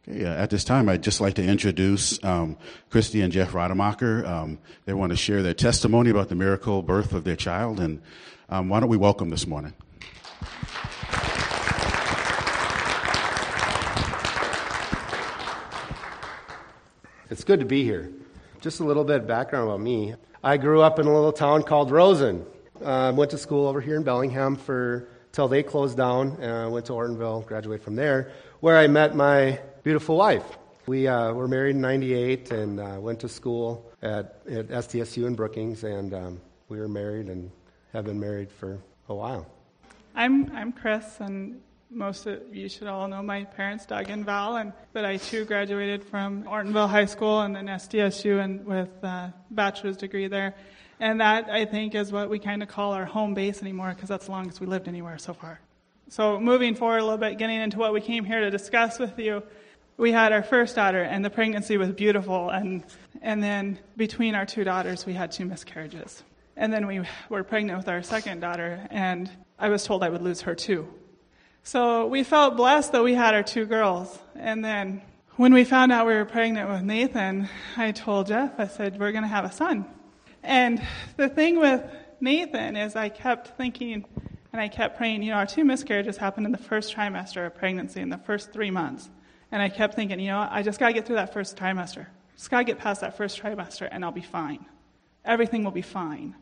Okay, at this time, I'd just like to introduce Christy and Jeff Rademacher. They want to share their testimony about the miracle birth of their child, and why don't we welcome this morning? It's good to be here. Just a little bit of background about me. I grew up in a little town called Rosen. Went to school over here in Bellingham till they closed down. Went to Ortonville, graduated from there, where I met my beautiful wife. We were married in '98 and went to school at SDSU in Brookings, and we were married and have been married for a while. I'm Chris, and most of you should all know my parents, Doug and Val, but I too graduated from Ortonville High School and then SDSU and with a bachelor's degree there. And that, I think, is what we kind of call our home base anymore, because that's the longest we lived anywhere so far. So moving forward a little bit, getting into what we came here to discuss with you, we had our first daughter, and the pregnancy was beautiful. And then between our two daughters, we had 2 miscarriages. And then we were pregnant with our second daughter, and I was told I would lose her too. So we felt blessed that we had our 2 girls. And then when we found out we were pregnant with Nathan, I told Jeff, I said, we're going to have a son. And the thing with Nathan is I kept thinking, and I kept praying, our 2 miscarriages happened in the first trimester of pregnancy, in the first 3 months. And I kept thinking, I just got to get through that first trimester. Just got to get past that first trimester, and I'll be fine. Everything will be fine.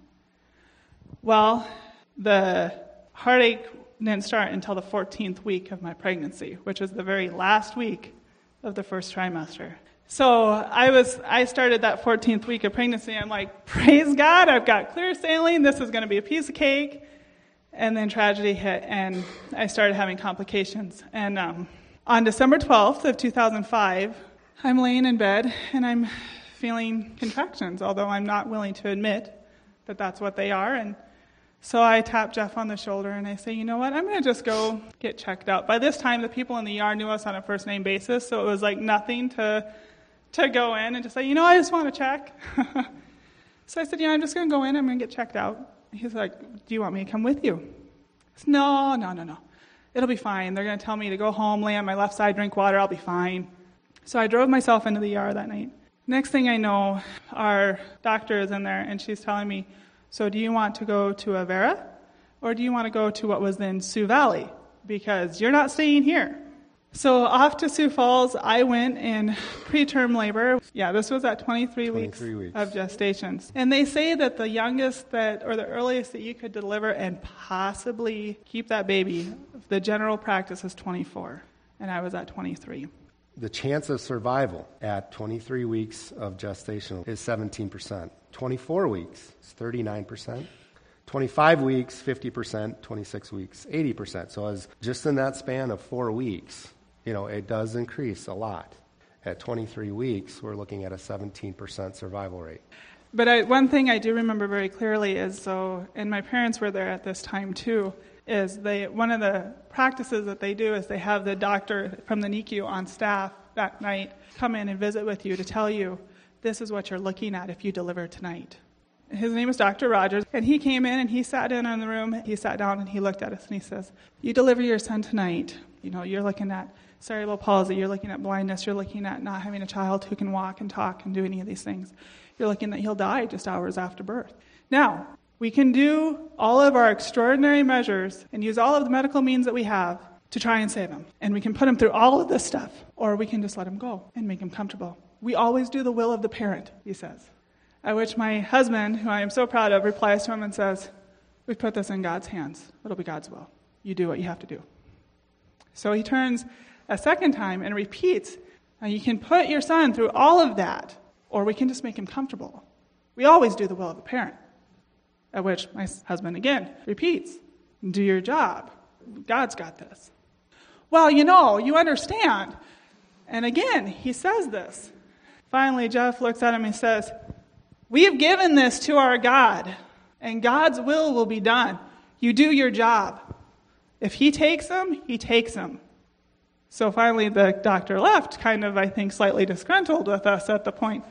Well, the heartache didn't start until the 14th week of my pregnancy, which was the very last week of the first trimester. So I started that 14th week of pregnancy. I'm like, praise God, I've got clear sailing. This is going to be a piece of cake. And then tragedy hit, and I started having complications. And on December 12th of 2005, I'm laying in bed, and I'm feeling contractions, although I'm not willing to admit that that's what they are. And so I tap Jeff on the shoulder, and I say, you know what, I'm going to just go get checked out. By this time, the people in the ER knew us on a first-name basis, so it was like nothing to go in and just say, I just want to check. So I said, I'm just going to go in. I'm going to get checked out. He's like, do you want me to come with you? I said, no. It'll be fine. They're going to tell me to go home, lay on my left side, drink water. I'll be fine. So I drove myself into the ER that night. Next thing I know, our doctor is in there, and she's telling me, so do you want to go to Avera, or do you want to go to what was then Sioux Valley? Because you're not staying here. So off to Sioux Falls, I went in preterm labor. Yeah, this was at 23 weeks of gestation. And they say that the youngest or the earliest that you could deliver and possibly keep that baby, the general practice is 24. And I was at 23. The chance of survival at 23 weeks of gestation is 17%. 24 weeks is 39%. 25 weeks, 50%. 26 weeks, 80%. So as just in that span of 4 weeks, it does increase a lot. At 23 weeks, we're looking at a 17% survival rate. But one thing I do remember very clearly is, and my parents were there at this time too, is one of the practices that they do is they have the doctor from the NICU on staff that night come in and visit with you to tell you, this is what you're looking at if you deliver tonight. His name is Dr. Rogers, and he came in and he sat in the room. He sat down and he looked at us and he says, you deliver your son tonight. You're looking at cerebral palsy, you're looking at blindness, you're looking at not having a child who can walk and talk and do any of these things. You're looking at he'll die just hours after birth. Now, we can do all of our extraordinary measures and use all of the medical means that we have to try and save him. And we can put him through all of this stuff, or we can just let him go and make him comfortable. We always do the will of the parent, he says. At which my husband, who I am so proud of, replies to him and says, we put this in God's hands. It'll be God's will. You do what you have to do. So he turns a second time and repeats, now you can put your son through all of that, or we can just make him comfortable. We always do the will of the parent. At which my husband again repeats, do your job. God's got this. Well, you understand. And again, he says this. Finally, Jeff looks at him and says, we have given this to our God, and God's will be done. You do your job. If he takes him, he takes him. So finally the doctor left, kind of, I think, slightly disgruntled with us at the point.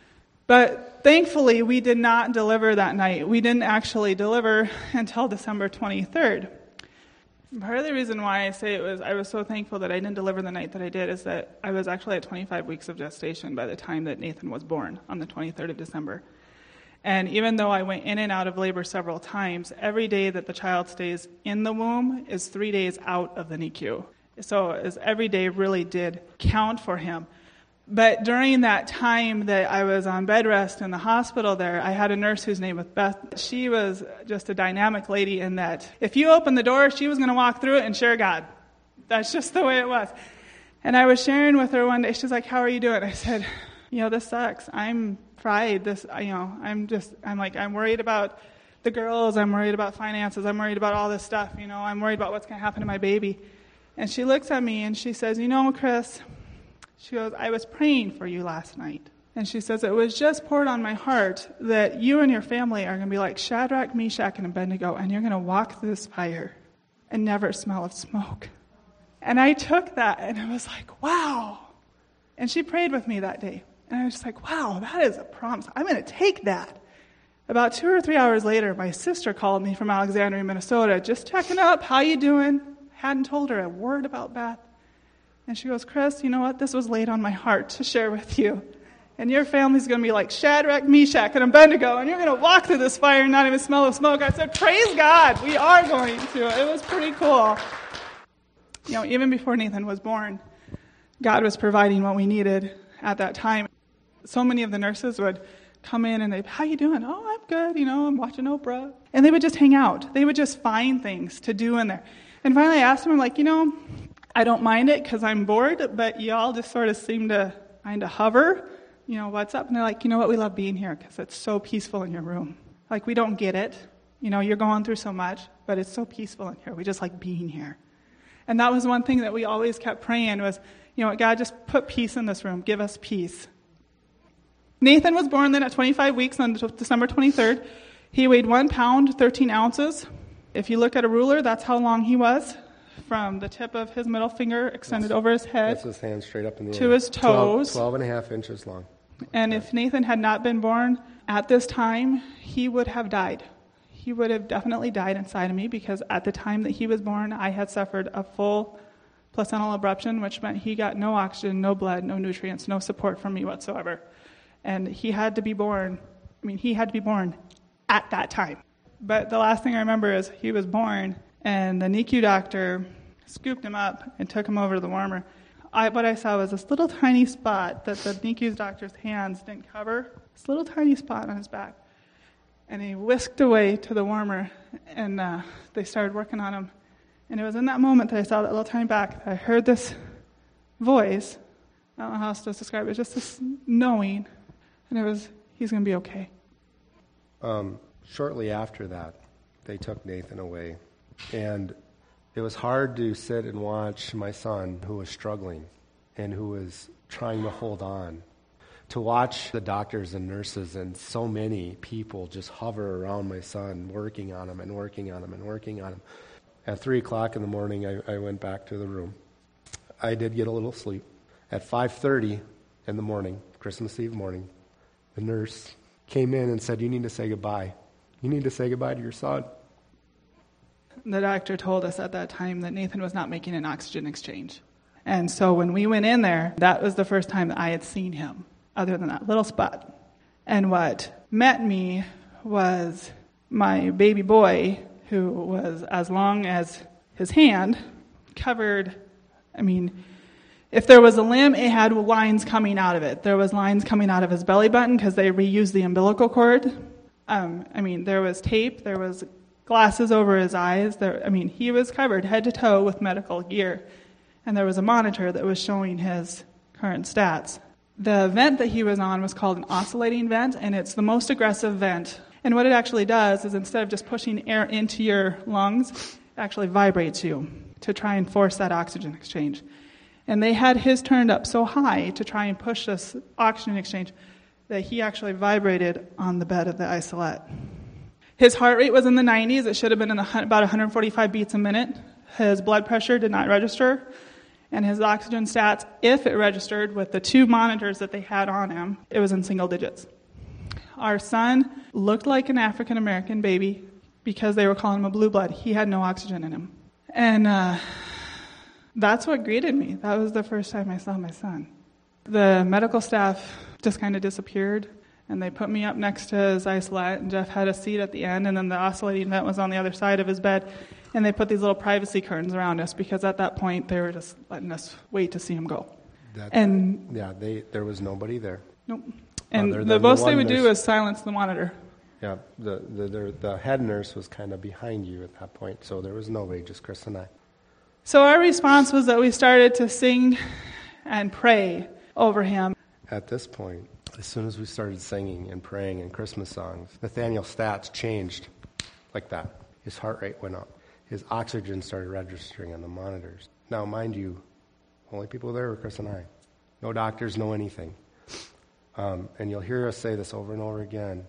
But thankfully, we did not deliver that night. We didn't actually deliver until December 23rd. Part of the reason why I say I was so thankful that I didn't deliver the night that I did is that I was actually at 25 weeks of gestation by the time that Nathan was born on the 23rd of December. And even though I went in and out of labor several times, every day that the child stays in the womb is 3 days out of the NICU. So every day really did count for him. But during that time that I was on bed rest in the hospital there, I had a nurse whose name was Beth. She was just a dynamic lady in that if you opened the door, she was going to walk through it and share God. That's just the way it was. And I was sharing with her one day. She's like, "How are you doing?" I said, "This sucks. I'm fried. I'm worried about the girls. I'm worried about finances. I'm worried about all this stuff. I'm worried about what's going to happen to my baby." And she looks at me and she says, Chris, she goes, "I was praying for you last night." And she says, "It was just poured on my heart that you and your family are going to be like Shadrach, Meshach, and Abednego, and you're going to walk through this fire and never smell of smoke." And I took that, and I was like, wow. And she prayed with me that day. And I was just like, wow, that is a promise. I'm going to take that. About 2 or 3 hours later, my sister called me from Alexandria, Minnesota, just checking up. "How you doing?" Hadn't told her a word about Beth. And she goes, "Chris, you know what? This was laid on my heart to share with you. And your family's going to be like Shadrach, Meshach, and Abednego, and you're going to walk through this fire and not even smell of smoke." I said, "Praise God, we are going to." It was pretty cool. Even before Nathan was born, God was providing what we needed at that time. So many of the nurses would come in and they'd, "How you doing?" "Oh, I'm good. I'm watching Oprah." And they would just hang out. They would just find things to do in there. And finally I asked them, I'm like, I don't mind it because I'm bored, but y'all just sort of seem to kind of hover. What's up? And they're like, "You know what? We love being here because it's so peaceful in your room. Like, we don't get it. You're going through so much, but it's so peaceful in here. We just like being here." And that was one thing that we always kept praying was, God, just put peace in this room. Give us peace. Nathan was born then at 25 weeks on December 23rd. He weighed 1 pound, 13 ounces. If you look at a ruler, that's how long he was, from the tip of his middle finger extended over his head. That's his hand straight up in the air. To his toes. 12 and a half inches long. And if Nathan had not been born at this time, he would have died. He would have definitely died inside of me because at the time that he was born, I had suffered a full placental abruption, which meant he got no oxygen, no blood, no nutrients, no support from me whatsoever. And he had to be born at that time. But the last thing I remember is he was born, and the NICU doctor scooped him up and took him over to the warmer. What I saw was this little tiny spot that the NICU doctor's hands didn't cover, this little tiny spot on his back. And he whisked away to the warmer, and they started working on him. And it was in that moment that I saw that little tiny back, that I heard this voice. I don't know how else to describe it, just this knowing. And it was, he's going to be okay. Shortly after that, they took Nathan away. And it was hard to sit and watch my son, who was struggling and who was trying to hold on, to watch the doctors and nurses and so many people just hover around my son, working on him and working on him and working on him. At 3 o'clock in the morning, I went back to the room. I did get a little sleep. At 5:30 in the morning, Christmas Eve morning, the nurse came in and said, "You need to say goodbye. You need to say goodbye to your son." The doctor told us at that time that Nathan was not making an oxygen exchange. And so when we went in there, that was the first time that I had seen him, other than that little spot. And what met me was my baby boy, who was as long as his hand, covered, if there was a limb, it had lines coming out of it. There was lines coming out of his belly button because they reused the umbilical cord. There was tape, there was glasses over his eyes. He was covered head to toe with medical gear. And there was a monitor that was showing his current stats. The vent that he was on was called an oscillating vent, and it's the most aggressive vent. And what it actually does is instead of just pushing air into your lungs, it actually vibrates you to try and force that oxygen exchange. And they had his turned up so high to try and push this oxygen exchange that he actually vibrated on the bed of the isolette. His heart rate was in the 90s. It should have been in about 145 beats a minute. His blood pressure did not register. And his oxygen stats, if it registered with the 2 monitors that they had on him, it was in single digits. Our son looked like an African-American baby because they were calling him a blue blood. He had no oxygen in him. And that's what greeted me. That was the first time I saw my son. The medical staff just kind of disappeared, and they put me up next to his isolette, and Jeff had a seat at the end, and then the oscillating vent was on the other side of his bed, and they put these little privacy curtains around us because at that point they were just letting us wait to see him go. There was nobody there. Nope. And the most they would do is silence the monitor. Yeah, the head nurse was kind of behind you at that point, so there was nobody, just Chris and I. So our response was that we started to sing and pray over him. At this point, as soon as we started singing and praying and Christmas songs, Nathaniel's stats changed like that. His heart rate went up. His oxygen started registering on the monitors. Now, mind you, only people there were Chris and I. No doctors, no anything. And you'll hear us say this over and over again.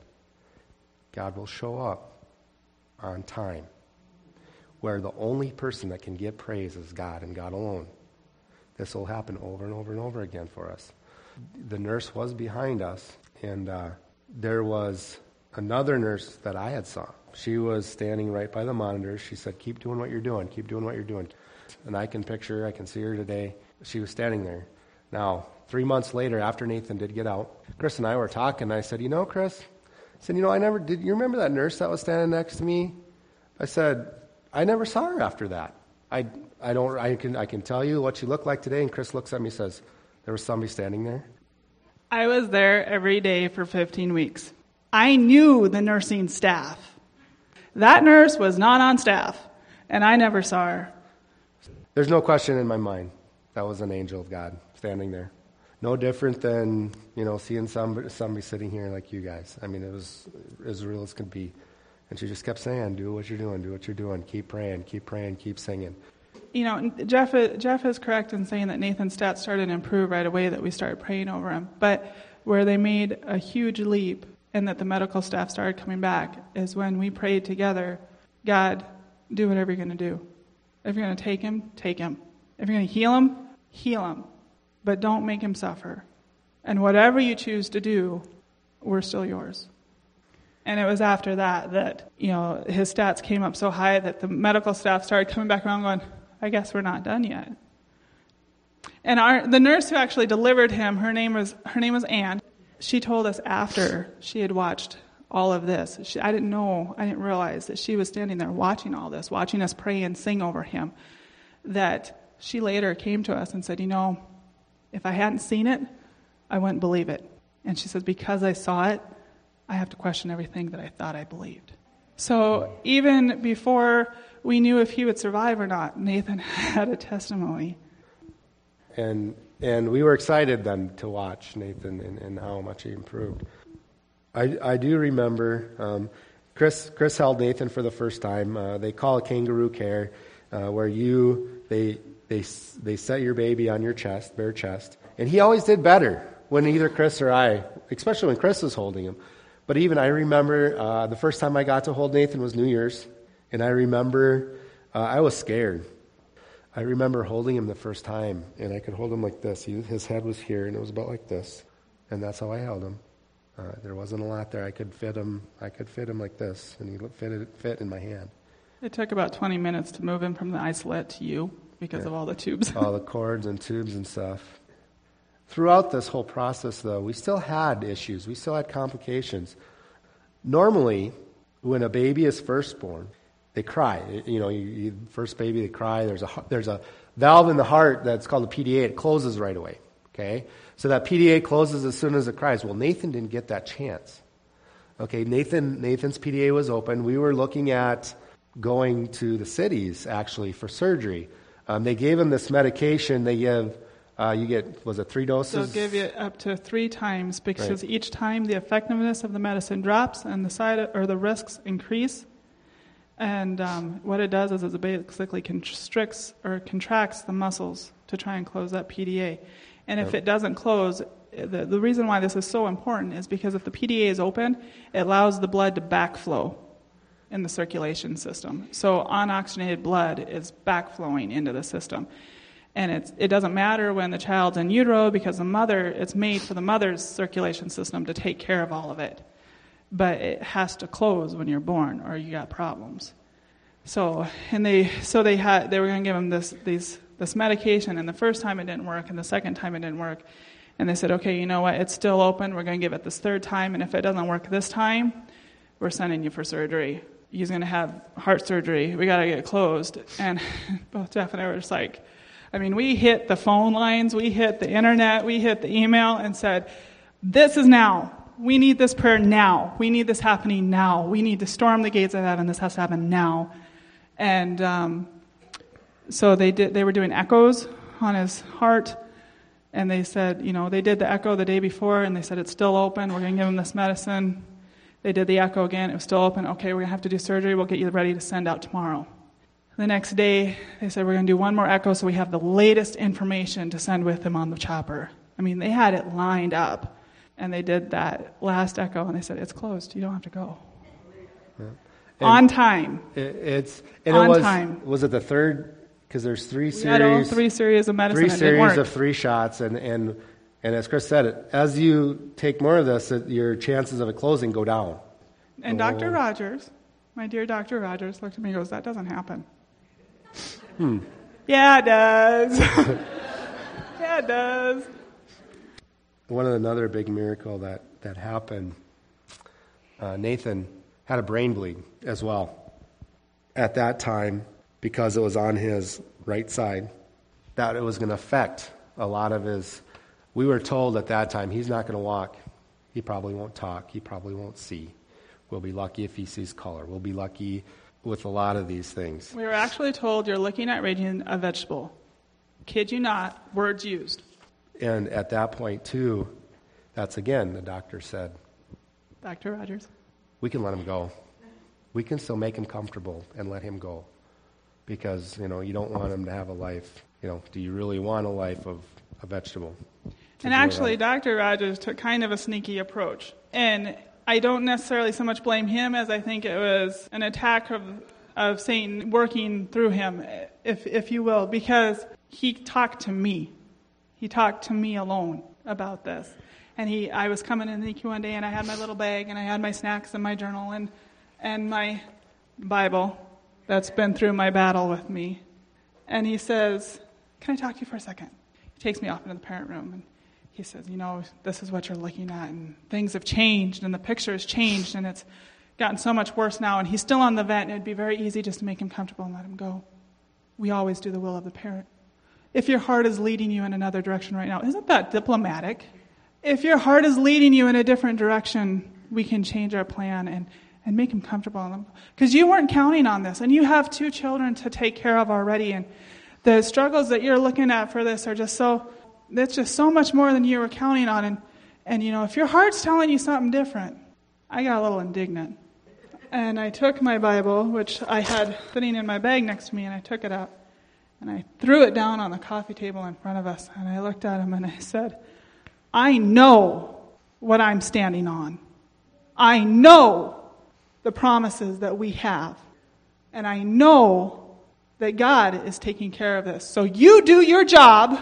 God will show up on time, where the only person that can give praise is God and God alone. This will happen over and over and over again for us. The nurse was behind us, and there was another nurse that I had saw. She was standing right by the monitor. She said, keep doing what you're doing, keep doing what you're doing. And I can picture her, I can see her today. She was standing there. Now, 3 months later, after Nathan did get out, Chris and I were talking. I said, Chris, I said, did you remember that nurse that was standing next to me? I said, I never saw her after that. I can tell you what she looked like today. And Chris looks at me and says, there was somebody standing there? I was there every day for 15 weeks. I knew the nursing staff. That nurse was not on staff, and I never saw her. There's no question in my mind that was an angel of God standing there. No different than, seeing somebody sitting here like you guys. I mean, it was as real as could be. And she just kept saying, do what you're doing, keep praying, keep singing. Jeff is correct in saying that Nathan's stats started to improve right away, that we started praying over him. But where they made a huge leap and that the medical staff started coming back is when we prayed together, God, do whatever you're going to do. If you're going to take him, take him. If you're going to heal him, heal him. But don't make him suffer. And whatever you choose to do, we're still yours. And it was after that his stats came up so high that the medical staff started coming back around going, I guess we're not done yet. And the nurse who actually delivered him, her name was Ann. She told us after she had watched all of this. I didn't realize that she was standing there watching all this, watching us pray and sing over him, that she later came to us and said, if I hadn't seen it, I wouldn't believe it. And she says, because I saw it, I have to question everything that I thought I believed. So even before we knew if he would survive or not, Nathan had a testimony. And we were excited then to watch Nathan and how much he improved. I do remember Chris held Nathan for the first time. They call it kangaroo care, where they set your baby on your chest, bare chest. And he always did better when either Chris or I, especially when Chris was holding him. But even I remember the first time I got to hold Nathan was New Year's. And I remember I was scared. I remember holding him the first time, and I could hold him like this. His head was here, and it was about like this. And that's how I held him. There wasn't a lot there. I could fit him like this, and he fit in my hand. It took about 20 minutes to move him from the isolette to you because of all the tubes. All the cords and tubes and stuff. Throughout this whole process, though, we still had issues. We still had complications. Normally, when a baby is first born, they cry. First baby, they cry. There's a valve in the heart that's called the PDA. It closes right away. Okay, so that PDA closes as soon as it cries. Well, Nathan didn't get that chance. Okay, Nathan's PDA was open. We were looking at going to the cities actually for surgery. They gave him this medication. They give you get 3 doses? They'll give you up to 3 times because each time the effectiveness of the medicine drops and the risks increase. And what it does is it basically constricts or contracts the muscles to try and close that PDA. And if it doesn't close, the reason why this is so important is because if the PDA is open, it allows the blood to backflow in the circulation system. So unoxygenated blood is backflowing into the system. And it doesn't matter when the child's in utero because it's made for the mother's circulation system to take care of all of it. But it has to close when you're born or you got problems. So they were going to give him this medication, and the first time it didn't work, and the second time it didn't work. And they said, okay, you know what, it's still open. We're going to give it this third time, and if it doesn't work this time, we're sending you for surgery. He's going to have heart surgery. We got to get it closed. And both Jeff and I were just like, we hit the phone lines, we hit the internet, we hit the email, and said, this is now. We need this prayer now. We need this happening now. We need to storm the gates of heaven. This has to happen now. And so they were doing echoes on his heart. And they said, they did the echo the day before, and they said, it's still open. We're going to give him this medicine. They did the echo again. It was still open. Okay, we're going to have to do surgery. We'll get you ready to send out tomorrow. The next day, they said, we're going to do one more echo so we have the latest information to send with him on the chopper. They had it lined up. And they did that last echo, and they said, it's closed. You don't have to go. Yeah. On time. Time. Was it the third? Because there's three series of medicine. 3 series of 3 shots, and as Chris said, as you take more of this, your chances of it closing go down. And Dr. Rogers, my dear Dr. Rogers, looked at me and goes, that doesn't happen. Yeah, it does. Yeah, it does. Another big miracle that happened, Nathan had a brain bleed as well. At that time, because it was on his right side, that it was going to affect a lot of his... We were told at that time, he's not going to walk. He probably won't talk. He probably won't see. We'll be lucky if he sees color. We'll be lucky with a lot of these things. We were actually told you're looking at raising a vegetable. Kid you not, words used. And at that point, too, that's again, the doctor said, Dr. Rogers, we can let him go. We can still make him comfortable and let him go. Because, you don't want him to have a life. Do you really want a life of a vegetable? And actually, Dr. Rogers took kind of a sneaky approach. And I don't necessarily so much blame him as I think it was an attack of Satan working through him, if you will, because he talked to me. He talked to me alone about this. And I was coming in the NICU one day, and I had my little bag, and I had my snacks and my journal and my Bible that's been through my battle with me. And he says, can I talk to you for a second? He takes me off into the parent room, and he says, this is what you're looking at, and things have changed, and the picture has changed, and it's gotten so much worse now, and he's still on the vent, and it'd be very easy just to make him comfortable and let him go. We always do the will of the parent. If your heart is leading you in another direction right now, isn't that diplomatic? If your heart is leading you in a different direction, we can change our plan and make him comfortable. Because you weren't counting on this, and you have 2 children to take care of already, and the struggles that you're looking at for this are just that's just so much more than you were counting on. And if your heart's telling you something different, I got a little indignant. And I took my Bible, which I had sitting in my bag next to me, and I took it out. And I threw it down on the coffee table in front of us, and I looked at him and I said, I know what I'm standing on. I know the promises that we have. And I know that God is taking care of this. So you do your job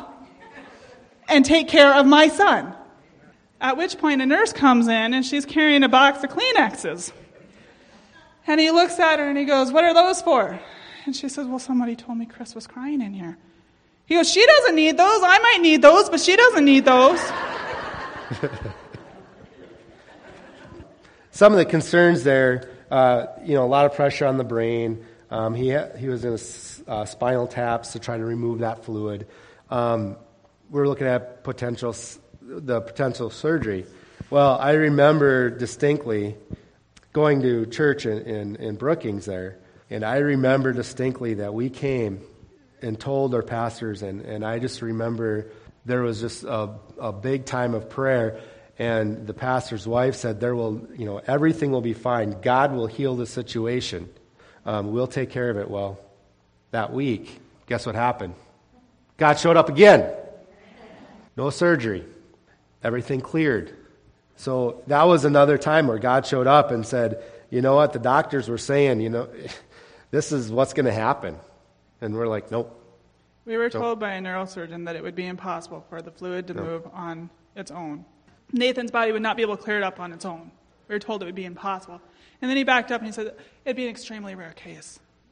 and take care of my son. At which point a nurse comes in and she's carrying a box of Kleenexes. And he looks at her and he goes, what are those for? And she says, well, somebody told me Chris was crying in here. He goes, she doesn't need those. I might need those, but she doesn't need those. Some of the concerns there, a lot of pressure on the brain. He was in a spinal taps to try to remove that fluid. We're looking at the potential surgery. Well, I remember distinctly going to church in Brookings there, and I remember distinctly that we came and told our pastors, and I just remember there was just a big time of prayer, and the pastor's wife said, everything will be fine. God will heal the situation. We'll take care of it. Well, that week, guess what happened? God showed up again. No surgery. Everything cleared. So that was another time where God showed up and said, you know what, the doctors were saying, this is what's going to happen. And we're like, nope. We were told by a neurosurgeon that it would be impossible for the fluid to move on its own. Nathan's body would not be able to clear it up on its own. We were told it would be impossible. And then he backed up and he said, it'd be an extremely rare case.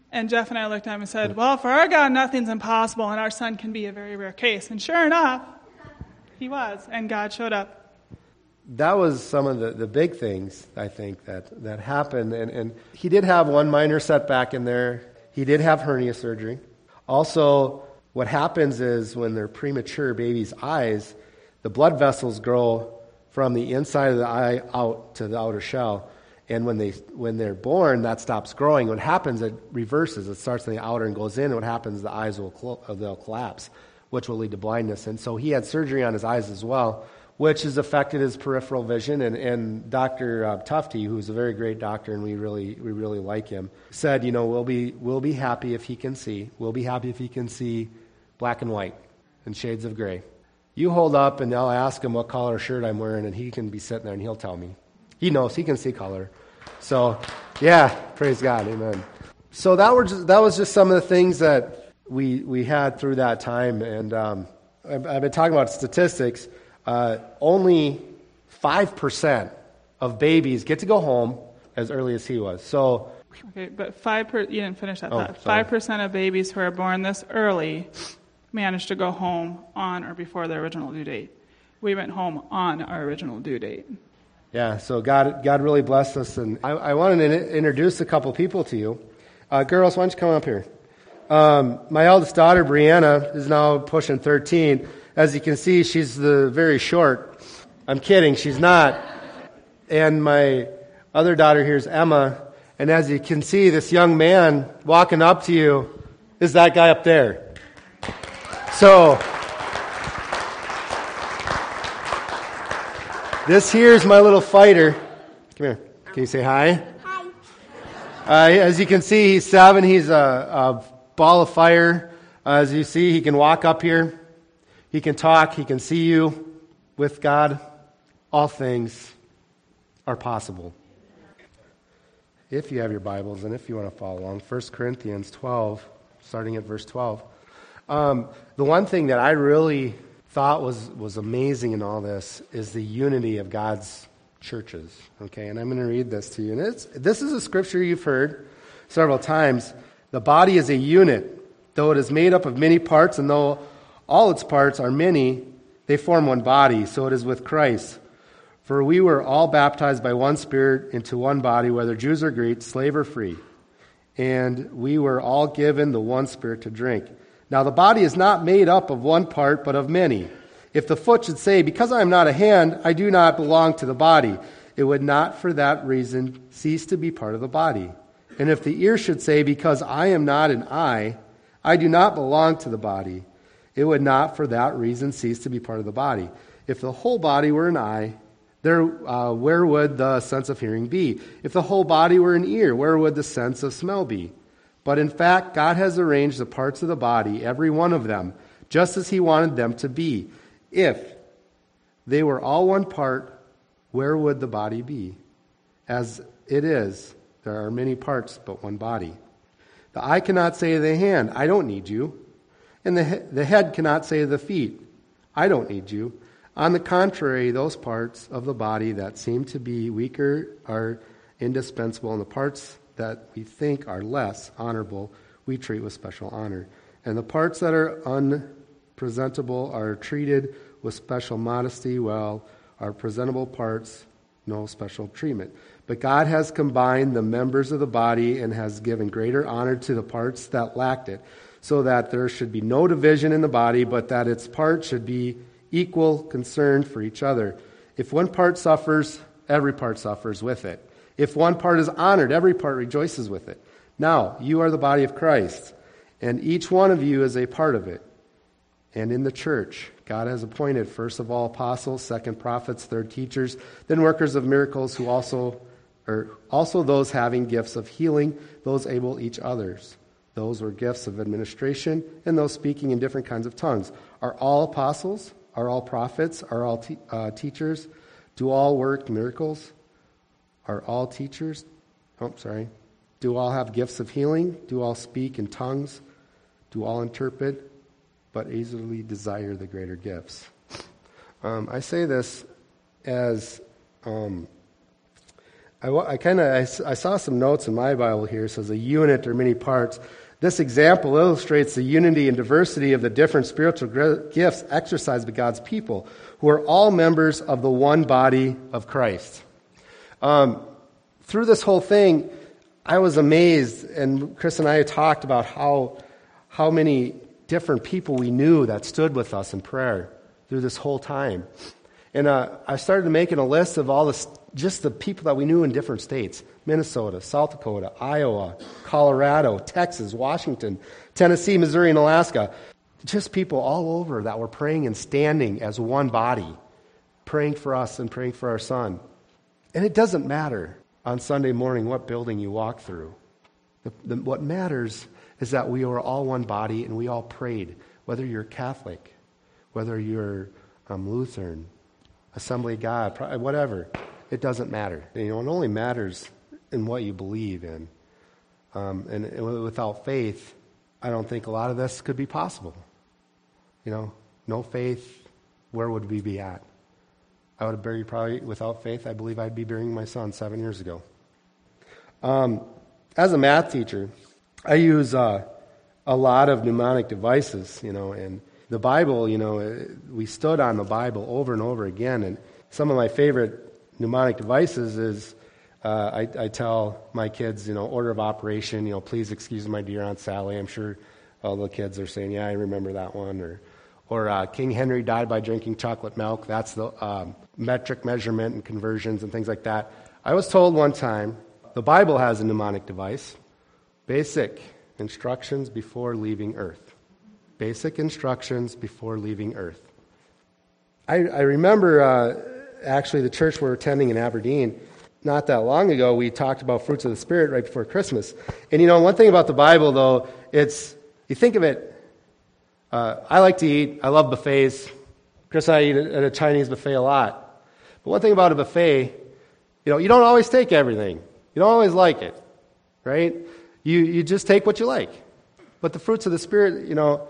And Jeff and I looked at him and said, well, for our God, nothing's impossible, and our son can be a very rare case. And sure enough, he was, and God showed up. That was some of the big things, I think, that happened. And he did have one minor setback in there. He did have hernia surgery. Also, what happens is when they're premature babies' eyes, the blood vessels grow from the inside of the eye out to the outer shell. And when they're born, that stops growing. What happens, it reverses. It starts in the outer and goes in. And what happens, the eyes they'll collapse, which will lead to blindness. And so he had surgery on his eyes as well, which has affected his peripheral vision. And Dr. Tufte, who's a very great doctor, and we really like him, said, we'll be happy if he can see. We'll be happy if he can see black and white and shades of gray. You hold up, and I'll ask him what color shirt I'm wearing, and he can be sitting there, and he'll tell me. He knows. He can see color. So, yeah, praise God. Amen. So that was just some of the things that we had through that time. And I've been talking about statistics. Only 5% of babies get to go home as early as he was. So, okay, but you didn't finish that thought. 5% of babies who are born this early manage to go home on or before their original due date. We went home on our original due date. Yeah, so God really blessed us, and I wanted to introduce a couple people to you. Girls, why don't you come up here? My eldest daughter, Brianna, is now pushing 13. As you can see, she's very short. I'm kidding, she's not. And my other daughter here is Emma, and as you can see, this young man walking up to you is that guy up there. So, this here's my little fighter. Come here. Can you say hi? Hi. As you can see, he's 7. He's a ball of fire. As you see, he can walk up here. He can talk. He can see you. With God, all things are possible. If you have your Bibles and if you want to follow along, 1 Corinthians 12, starting at verse 12. The one thing that I really thought was amazing in all this is the unity of God's churches. Okay, and I'm going to read this to you. And this is a scripture you've heard several times. The body is a unit, though it is made up of many parts, and though all its parts are many, they form one body. So it is with Christ. For we were all baptized by one Spirit into one body, whether Jews or Greeks, slave or free. And we were all given the one Spirit to drink. Now the body is not made up of one part, but of many. If the foot should say, because I am not a hand, I do not belong to the body, it would not for that reason cease to be part of the body. And if the ear should say, because I am not an eye, I do not belong to the body, it would not for that reason cease to be part of the body. If the whole body were an eye, where would the sense of hearing be? If the whole body were an ear, where would the sense of smell be? But in fact, God has arranged the parts of the body, every one of them, just as He wanted them to be. If they were all one part, where would the body be? As it is, there are many parts, but one body. The eye cannot say to the hand, I don't need you. And the head cannot say to the feet, I don't need you. On the contrary, those parts of the body that seem to be weaker are indispensable, and the parts that we think are less honorable, we treat with special honor. And the parts that are unpresentable are treated with special modesty, while our presentable parts, no special treatment. But God has combined the members of the body and has given greater honor to the parts that lacked it, so that there should be no division in the body, but that its parts should be equal concern for each other. If one part suffers, every part suffers with it. If one part is honored, every part rejoices with it. Now, you are the body of Christ, and each one of you is a part of it. And in the church, God has appointed first of all apostles, second prophets, third teachers, then workers of miracles, who also those having gifts of healing, those able each others. Those were gifts of administration, and those speaking in different kinds of tongues. Are all apostles? Are all prophets? Are all teachers? Do all work miracles? Are all teachers? Do all have gifts of healing? Do all speak in tongues? Do all interpret? But easily desire the greater gifts. I say this as I saw some notes in my Bible here. It says a unit or many parts. This example illustrates the unity and diversity of the different spiritual gifts exercised by God's people, who are all members of the one body of Christ. Through this whole thing, I was amazed, and Chris and I talked about how many different people we knew that stood with us in prayer through this whole time. And I started making a list of all just the people that we knew in different states: Minnesota, South Dakota, Iowa, Colorado, Texas, Washington, Tennessee, Missouri, and Alaska. Just people all over that were praying and standing as one body, praying for us and praying for our son. And it doesn't matter on Sunday morning what building you walk through. What matters is that we are all one body and we all prayed, whether you're Catholic, whether you're Lutheran, Assembly of God, whatever. It doesn't matter. It only matters in what you believe in. And without faith, I don't think a lot of this could be possible. No faith, where would we be at? I would have buried, probably without faith, I believe I'd be burying my son 7 years ago. As a math teacher, I use a lot of mnemonic devices, and the Bible, we stood on the Bible over and over again, and some of my favorite mnemonic devices is I tell my kids, order of operation, please excuse my dear Aunt Sally. I'm sure all the kids are saying, yeah, I remember that one. Or King Henry died by drinking chocolate milk. That's the metric measurement and conversions and things like that. I was told one time, the Bible has a mnemonic device: basic instructions before leaving earth. Basic instructions before leaving earth. I remember actually the church we're attending in Aberdeen, not that long ago, we talked about fruits of the Spirit right before Christmas. And one thing about the Bible, though, you think of it, I like to eat, I love buffets. Chris and I eat at a Chinese buffet a lot. But one thing about a buffet, you don't always take everything. You don't always like it, right? You just take what you like. But the fruits of the Spirit,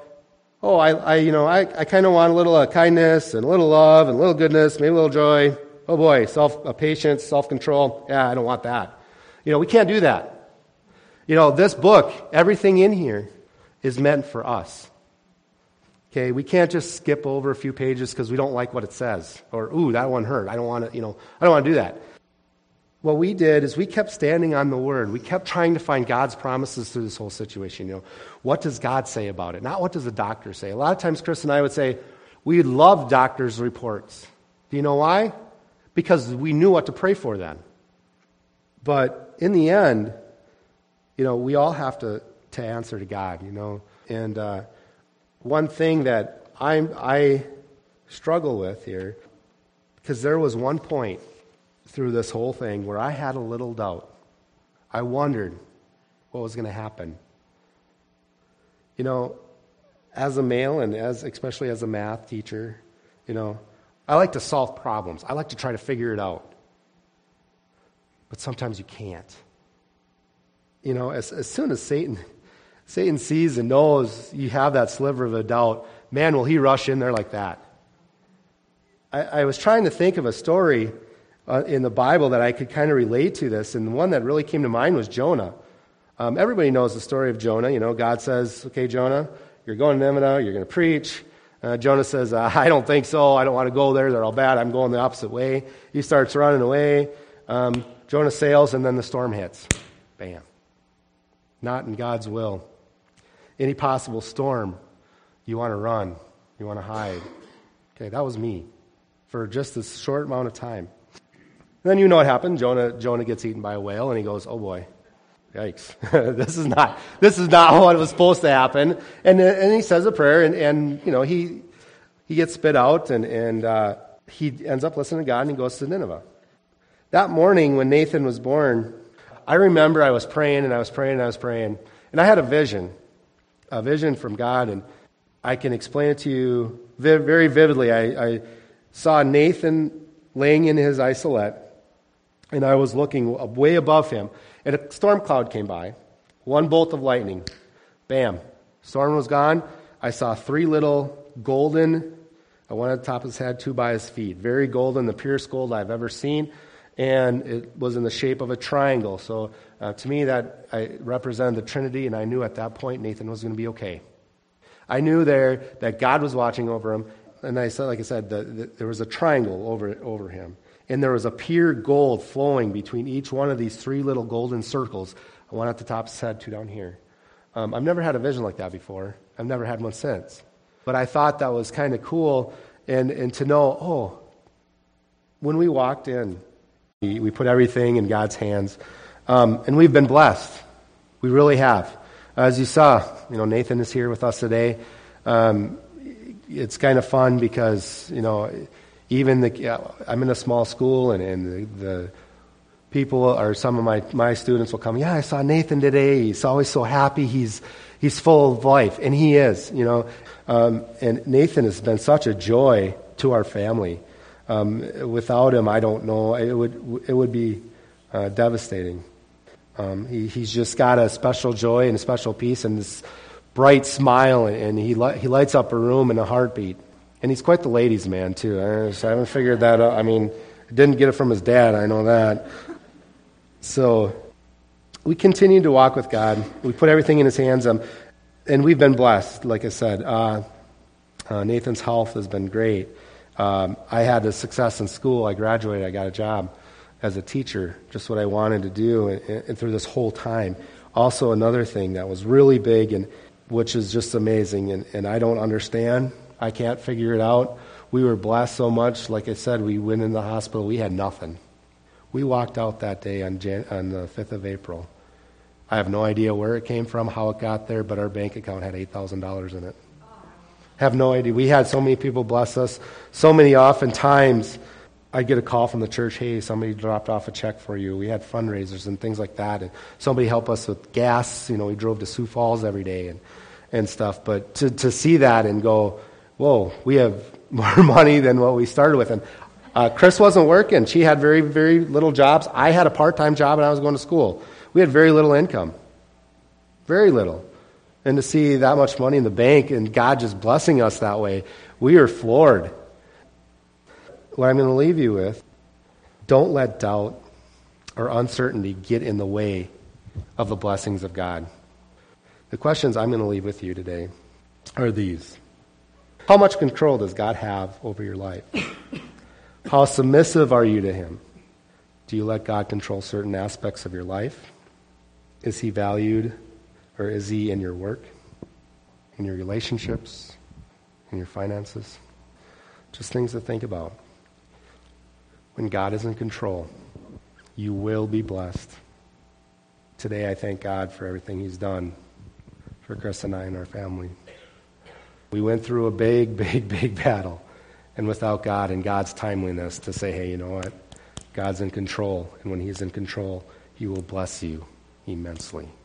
I kind of want a little kindness and a little love and a little goodness, maybe a little joy. Oh boy, patience, self-control. Yeah, I don't want that. We can't do that. This book, everything in here is meant for us. Okay, we can't just skip over a few pages because we don't like what it says. Or, ooh, that one hurt. I don't want to, I don't want to do that. What we did is we kept standing on the Word. We kept trying to find God's promises through this whole situation. What does God say about it? Not what does the doctor say. A lot of times Chris and I would say, we love doctors' reports. Do you know why? Because we knew what to pray for then. But in the end, we all have to answer to God, And one thing that I struggle with here, because there was one point through this whole thing where I had a little doubt. I wondered what was going to happen. As a male and especially as a math teacher, I like to solve problems. I like to try to figure it out. But sometimes you can't. As soon as Satan sees and knows you have that sliver of a doubt, man, will he rush in there like that. I was trying to think of a story in the Bible that I could kind of relate to this, and the one that really came to mind was Jonah. Everybody knows the story of Jonah. God says, okay, Jonah, you're going to Nineveh, you're going to preach. Jonah says, I don't think so. I don't want to go there. They're all bad. I'm going the opposite way. He starts running away. Jonah sails, and then the storm hits. Bam. Not in God's will. Any possible storm, you want to run. You want to hide. Okay, that was me for just this short amount of time. And then you know what happened. Jonah gets eaten by a whale, and he goes, oh boy, yikes. This is not what was supposed to happen. And he says a prayer, and he gets spit out, and he ends up listening to God, and he goes to Nineveh. That morning when Nathan was born, I remember I was praying, and I was praying, and I was praying, and I had a vision from God, and I can explain it to you very vividly. I saw Nathan laying in his isolette, and I was looking way above him, and a storm cloud came by, one bolt of lightning, bam, storm was gone. I saw 3 little golden, one at the top of his head, 2 by his feet, very golden, the purest gold I've ever seen, and it was in the shape of a triangle. So to me, that I represented the Trinity, and I knew at that point Nathan was going to be okay. I knew there that God was watching over him, and I said, like I said, there was a triangle over him, and there was a pure gold flowing between each one of these three little golden circles. One at the top of his head, two down here. I've never had a vision like that before. I've never had one since. But I thought that was kind of cool, and to know, when we walked in, we put everything in God's hands, and we've been blessed. We really have. As you saw, Nathan is here with us today. It's kind of fun because, even I'm in a small school, and the people or some of my students will come, yeah, I saw Nathan today. He's always so happy. He's full of life, and he is, and Nathan has been such a joy to our family. Without him, I don't know. It would be devastating. He's just got a special joy and a special peace and this bright smile, and he lights up a room in a heartbeat. And he's quite the ladies' man too. I haven't figured that out. I mean, didn't get it from his dad. I know that. So we continue to walk with God. We put everything in His hands, and we've been blessed. Like I said, Nathan's health has been great. I had a success in school. I graduated. I got a job as a teacher, just what I wanted to do, and through this whole time. Also, another thing that was really big, and which is just amazing, and I don't understand. I can't figure it out. We were blessed so much. Like I said, we went in the hospital. We had nothing. We walked out that day on the 5th of April. I have no idea where it came from, how it got there, but our bank account had $8,000 in it. Have no idea. We had so many people bless us. So many oftentimes, I'd get a call from the church, hey, somebody dropped off a check for you. We had fundraisers and things like that. And somebody helped us with gas. We drove to Sioux Falls every day and stuff. But to see that and go, whoa, we have more money than what we started with. And Chris wasn't working. She had very, very little jobs. I had a part-time job and I was going to school. We had very little income. Very little. And to see that much money in the bank and God just blessing us that way, we are floored. What I'm going to leave you with, don't let doubt or uncertainty get in the way of the blessings of God. The questions I'm going to leave with you today are these. How much control does God have over your life? How submissive are you to Him? Do you let God control certain aspects of your life? Is He valued, or is He in your work, in your relationships, in your finances? Just things to think about. When God is in control, you will be blessed. Today I thank God for everything He's done for Chris and I and our family. We went through a big, big, big battle. And without God and God's timeliness to say, hey, you know what? God's in control. And when He's in control, He will bless you immensely.